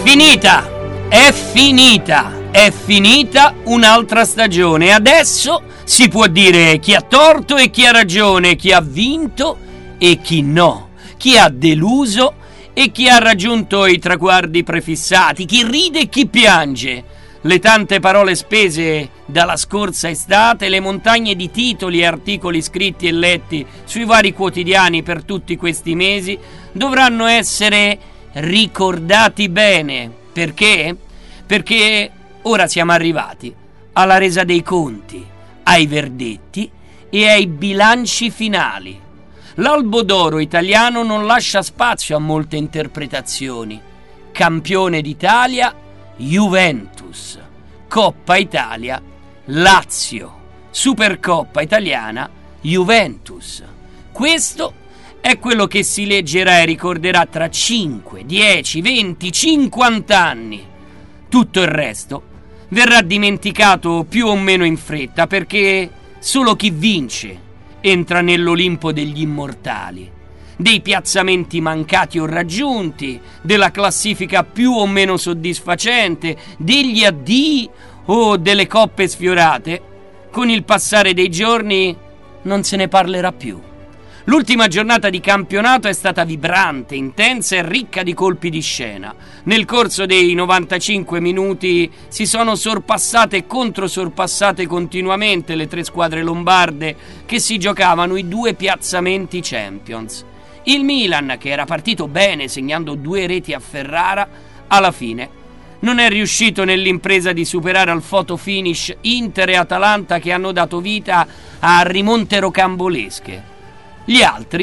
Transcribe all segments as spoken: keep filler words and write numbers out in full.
finita, è finita, è finita un'altra stagione. Adesso si può dire chi ha torto e chi ha ragione, chi ha vinto e chi no, chi ha deluso e chi ha raggiunto i traguardi prefissati, chi ride e chi piange. Le tante parole spese dalla scorsa estate, le montagne di titoli e articoli scritti e letti sui vari quotidiani per tutti questi mesi dovranno essere ricordati bene. Perché? Perché ora siamo arrivati alla resa dei conti, ai verdetti e ai bilanci finali. L'Albo d'Oro italiano non lascia spazio a molte interpretazioni. Campione d'Italia, Juventus. Coppa Italia, Lazio. Supercoppa italiana, Juventus. Questo è quello che si leggerà e ricorderà tra cinque, dieci, venti, cinquanta anni. Tutto il resto verrà dimenticato più o meno in fretta, perché solo chi vince entra nell'Olimpo degli immortali, dei piazzamenti mancati o raggiunti, della classifica più o meno soddisfacente, degli addii o delle coppe sfiorate. Con il passare dei giorni non se ne parlerà più. L'ultima giornata di campionato è stata vibrante, intensa e ricca di colpi di scena. Nel corso dei novantacinque minuti si sono sorpassate e controsorpassate continuamente le tre squadre lombarde che si giocavano i due piazzamenti Champions. Il Milan, che era partito bene segnando due reti a Ferrara, alla fine non è riuscito nell'impresa di superare al photo finish Inter e Atalanta, che hanno dato vita a rimonte rocambolesche. Gli altri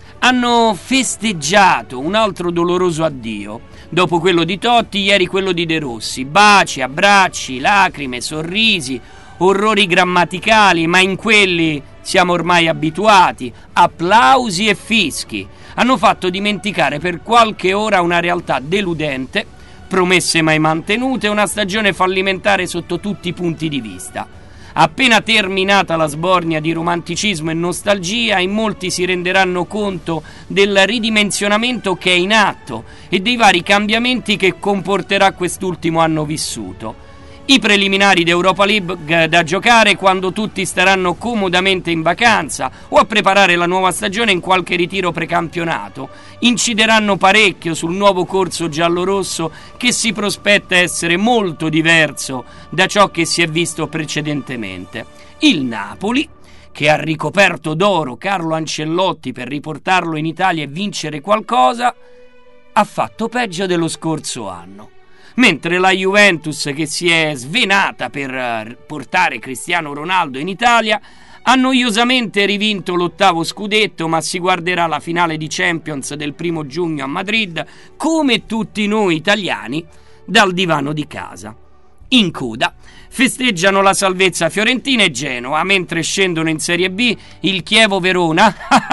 hanno festeggiato un altro doloroso addio. Dopo quello di Totti, ieri quello di De Rossi. Baci, abbracci, lacrime, sorrisi, orrori grammaticali, ma in quelli siamo ormai abituati, applausi e fischi. Hanno fatto dimenticare per qualche ora una realtà deludente, promesse mai mantenute, una stagione fallimentare sotto tutti i punti di vista. Appena terminata la sbornia di romanticismo e nostalgia, in molti si renderanno conto del ridimensionamento che è in atto e dei vari cambiamenti che comporterà quest'ultimo anno vissuto. I preliminari d'Europa League da giocare quando tutti staranno comodamente in vacanza o a preparare la nuova stagione in qualche ritiro precampionato incideranno parecchio sul nuovo corso giallorosso, che si prospetta essere molto diverso da ciò che si è visto precedentemente. Il Napoli, che ha ricoperto d'oro Carlo Ancelotti per riportarlo in Italia e vincere qualcosa, ha fatto peggio dello scorso anno. Mentre la Juventus, che si è svenata per portare Cristiano Ronaldo in Italia, ha noiosamente rivinto l'ottavo scudetto, ma si guarderà la finale di Champions del primo giugno a Madrid, come tutti noi italiani, dal divano di casa. In coda festeggiano la salvezza Fiorentina e Genoa, mentre scendono in Serie B il Chievo Verona,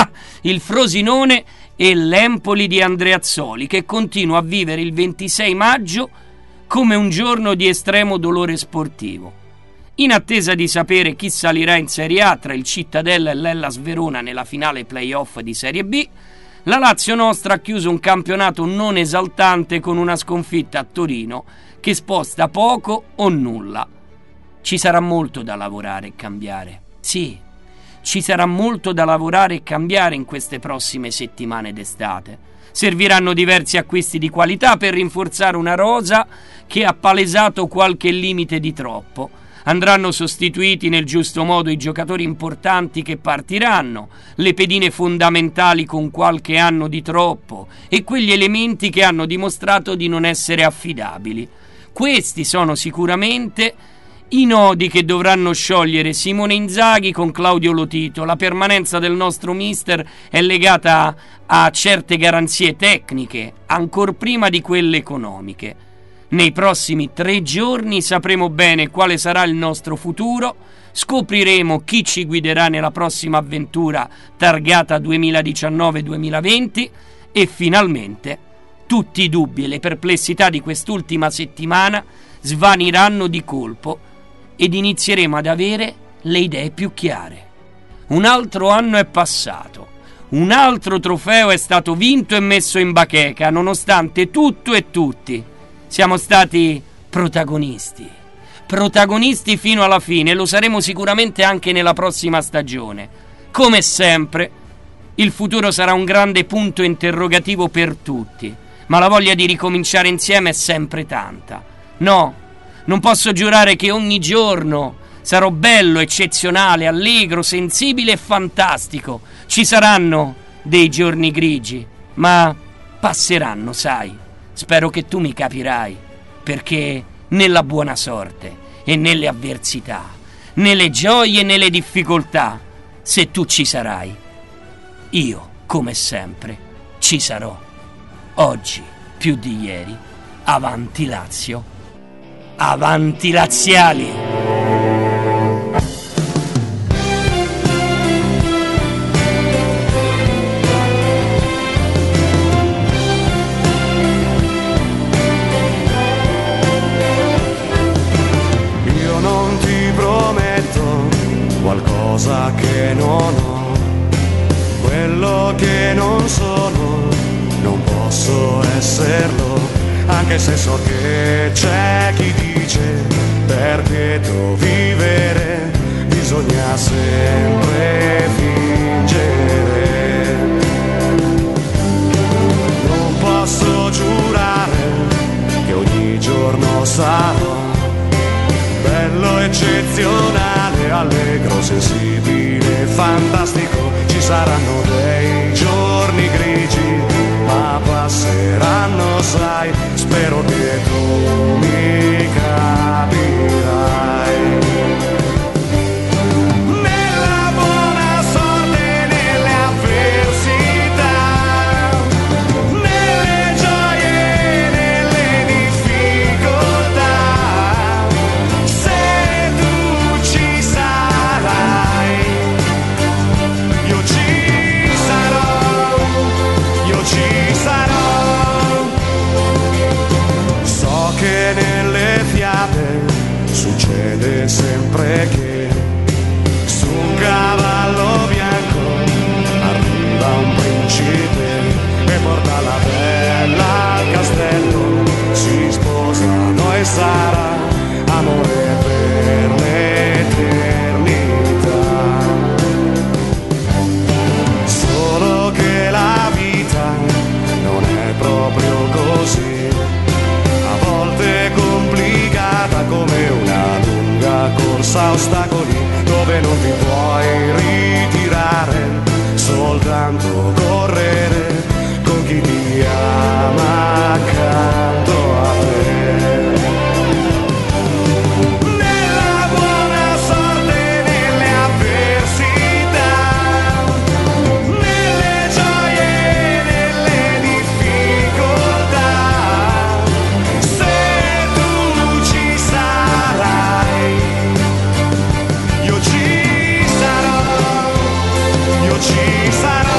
il Frosinone e l'Empoli di Andreazzoli, che continua a vivere il ventisei maggio come un giorno di estremo dolore sportivo. In attesa di sapere chi salirà in Serie A tra il Cittadella e l'Hellas Verona nella finale playoff di Serie B, la Lazio nostra ha chiuso un campionato non esaltante con una sconfitta a Torino che sposta poco o nulla. Ci sarà molto da lavorare e cambiare. Sì, ci sarà molto da lavorare e cambiare in queste prossime settimane d'estate. Serviranno diversi acquisti di qualità per rinforzare una rosa che ha palesato qualche limite di troppo. Andranno sostituiti nel giusto modo i giocatori importanti che partiranno, le pedine fondamentali con qualche anno di troppo e quegli elementi che hanno dimostrato di non essere affidabili. Questi sono sicuramente i nodi che dovranno sciogliere Simone Inzaghi con Claudio Lotito. La permanenza del nostro mister è legata a certe garanzie tecniche, ancor prima di quelle economiche. Nei prossimi tre giorni sapremo bene quale sarà il nostro futuro, scopriremo chi ci guiderà nella prossima avventura targata duemiladiciannove duemilaventi e finalmente tutti i dubbi e le perplessità di quest'ultima settimana svaniranno di colpo ed inizieremo ad avere le idee più chiare. Un altro anno è passato, un altro trofeo è stato vinto e messo in bacheca, nonostante tutto e tutti. Siamo stati protagonisti. Protagonisti fino alla fine, lo saremo sicuramente anche nella prossima stagione. Come sempre, il futuro sarà un grande punto interrogativo per tutti, ma la voglia di ricominciare insieme è sempre tanta. No, non posso giurare che ogni giorno sarò bello, eccezionale, allegro, sensibile e fantastico. Ci saranno dei giorni grigi, ma passeranno, sai. Spero che tu mi capirai, perché nella buona sorte e nelle avversità, nelle gioie e nelle difficoltà, se tu ci sarai, io, come sempre, ci sarò. Oggi, più di ieri, avanti Lazio, avanti laziali! Qualcosa che non ho, quello che non sono, non posso esserlo, anche se so che c'è chi dice per quieto vivere bisogna sempre fingere. Non posso giurare che ogni giorno sarò bello, eccezionale, allegro, sensibile, fantastico. Ci saranno dei giorni grigi, ma passeranno, sai. Spero che tu mi capirai. Nella buona sorte, nelle avversità, nelle gioie, nelle difficoltà, ci sarò. So che nelle fiabe succede sempre che su un cavallo bianco arriva un principe e porta la bella al castello, si sposano e sarà amore per l'eternità. Solo che la vita non è proprio così, a volte è complicata come una lunga corsa a ostacoli, dove non ti puoi ritirare, soltanto correre con chi ti ama accanto a te. Nella buona sorte, nelle avversità, nelle gioie, nelle difficoltà, se tu ci sarai, io ci sarò, io ci sarò.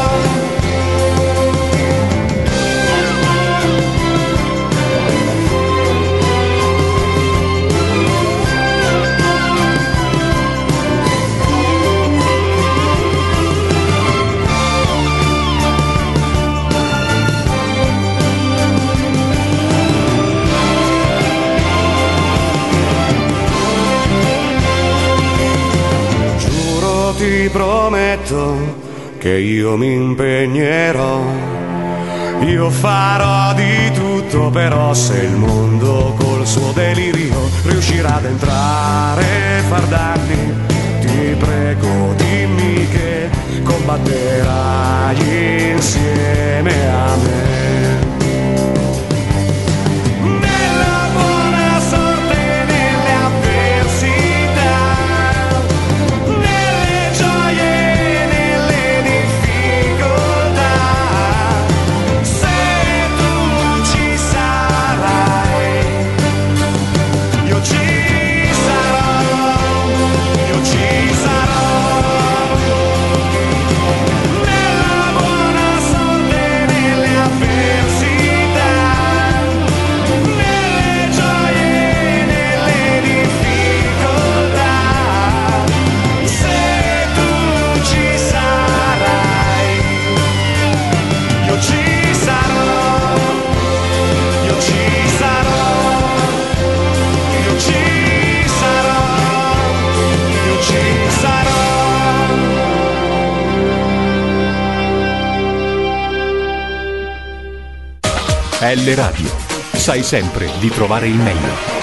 Giuro, ti prometto che io mi impegnerò, io farò di tutto, però se il mondo col suo delirio riuscirà ad entrare e far danni, ti prego dimmi che combatterai insieme a me. Nella buona sorte, nelle avversità, nelle gioie, nelle difficoltà, se tu ci sarai, io ci sarò, io ci sarò. Nella buona sorte, nelle avversità, L Radio. Sai sempre di trovare il meglio.